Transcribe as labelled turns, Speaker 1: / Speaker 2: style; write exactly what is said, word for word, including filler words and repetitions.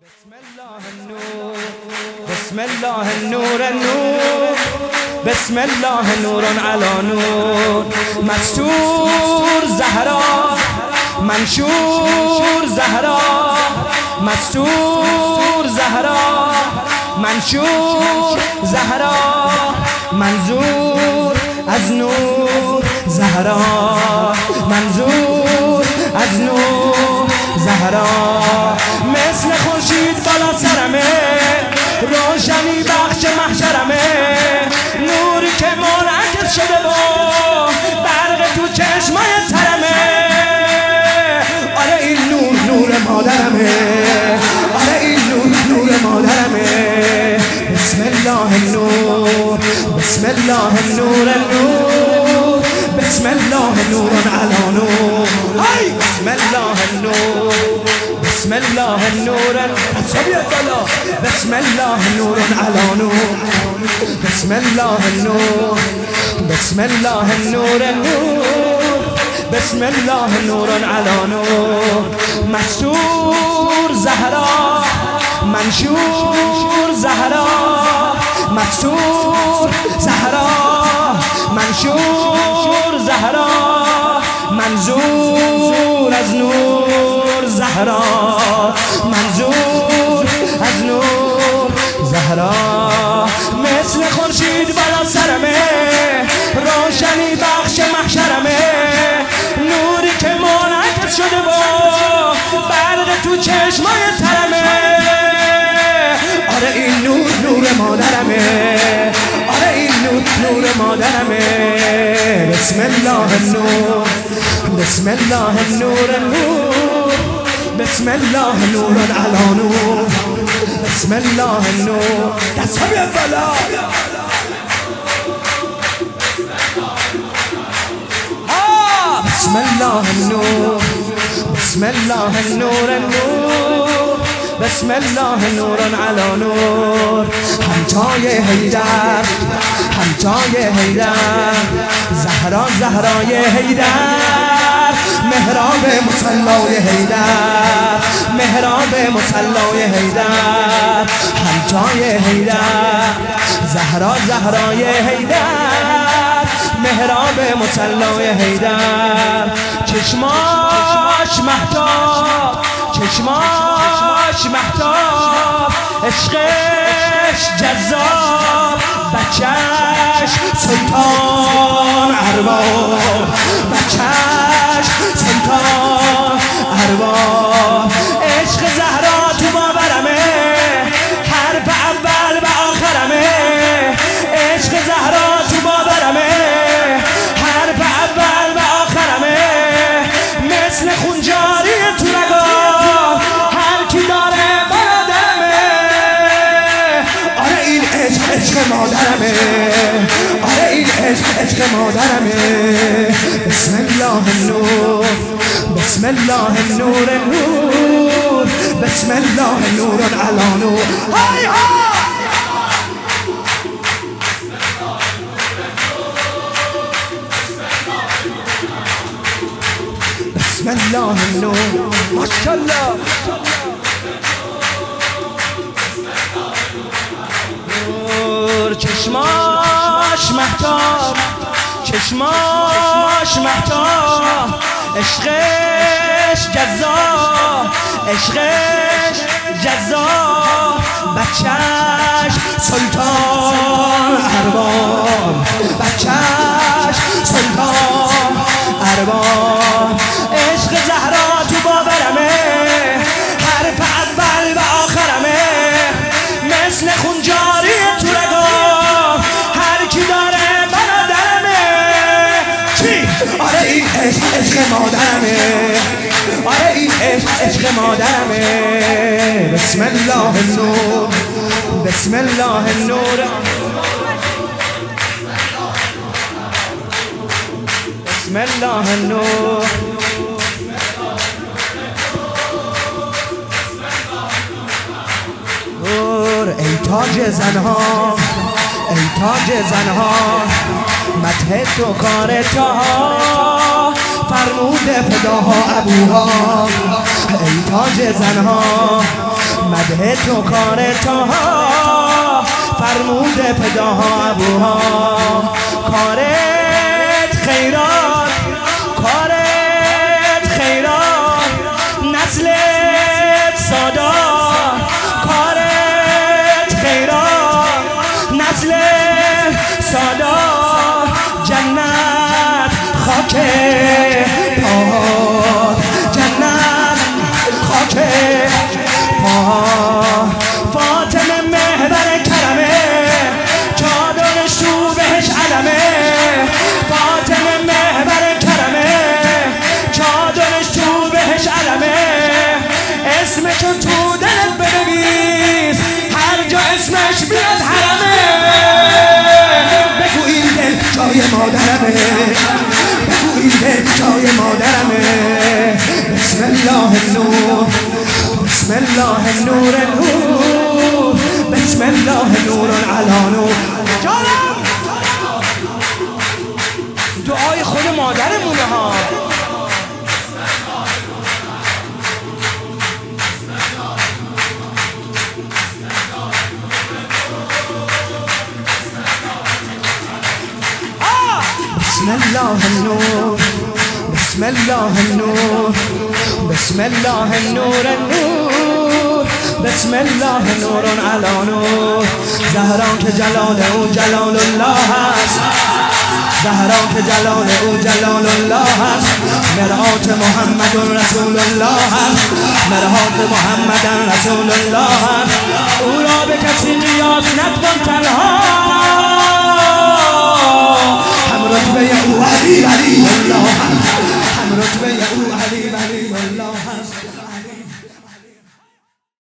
Speaker 1: بسم الله النور بسم الله النور النور بسم الله نور على نور مستور زهرا منشور زهرا مستور زهرا منشور زهرا منظور از نور زهرا منظور از نور زهرا مثل خورشید بالا سرمه روشنی بخش محشرمه نوری که منعکس شده و برق تو چشمای ترمه آره این نور نور مادرمه آره این نور نور مادرمه بسم الله النور بسم الله النور النور بسم الله نور على نور هاي بسم الله النور بسم الله النور بسم الله نور على نور بسم الله النور بسم الله النور النور بسم الله نور على نور مستور زهرا منشور زهرا مستور زهرا منشور زهرا منظور از نور زهرا منظور از نور زهرا مثل خورشید بالا سرمه روشنی بخش محشرمه نوری که منعکس شده و برق تو چشمای ترمه آره این نور نور مادرمه آره این نور نور مادرمه بسم الله النور بسم الله النور النور بسم الله نور على نور بسم الله النور دستم یه بالا بسم الله النور بسم الله النور النور بسم الله نور على نور همتای حیدر همتای حیدر زهرا زهرای حیدر محراب مصلای حیدر محراب مصلای حیدر همتای حیدر زهرا زهرای حیدر محراب مصلای حیدر چشماش مهتاب چشماش مهتاب عشقش جذاب بچهش سلطان ارباب بچهش سلطان ارباب عشق زهرا تو باورمه حرف اول و آخرمه عشق زهرا تو باورمه حرف اول و آخرمه مثل خونجاری تو نگاه هر کی داره برادرمه آره این عشق عشق مادرمه آره این عشق عشق مادرمه بسم الله النور بسم الله النور النور بسم الله نور على نور هاي هاي بسم الله النور ما شاء الله نور چشماش مهتاب چشماش مهتاب عشقش جذاب عشقش جذاب بچهش سلطان ارباب بچهش سلطان ارباب عشق زهرا تو باورمه حرف اول و آخرمه مثل خونجاری تو رگاه هر کی داره برادرمه چی؟ آره این عشق عشق مادرمه آره این عشق عشق مادرمه بسم الله النور بسم الله النور بسم الله النور نور ای تاج زنها ای تاج زنها مدح تو کار تاها فرمود فداها ابوها ای تاج زنها مده تو کار تاها فرموده فداها ابوها کارت خیرات کارت خیرات نسلت سادا کارت خیرات نسل سادا جنت خاک پاهات جنت خاک پاهات فاطمه محور کرمه چادرش تو بهش علمه فاطمه محور کرمه چادرش تو بهش علمه اسمشو تو دلت بنویس هر جا اسمش بیاد حرمه بگو این دل جای مادرمه بگو این دل جای مادرمه بسم الله النور بسم الله النور النور بسم الله نور علی نور جانم دعای خود مادرمونه ها بسم الله النور بسم الله النور بسم الله النور النور بسم الله نور علی نور زهرا که جلال او جلال الله است زهرا که جلال او جلال الله است مرآت محمد رسول الله است مرآت محمد رسول الله است او را به کسی قیاس نتوان تنها هم رتبه او علی علی الله هم رتبه او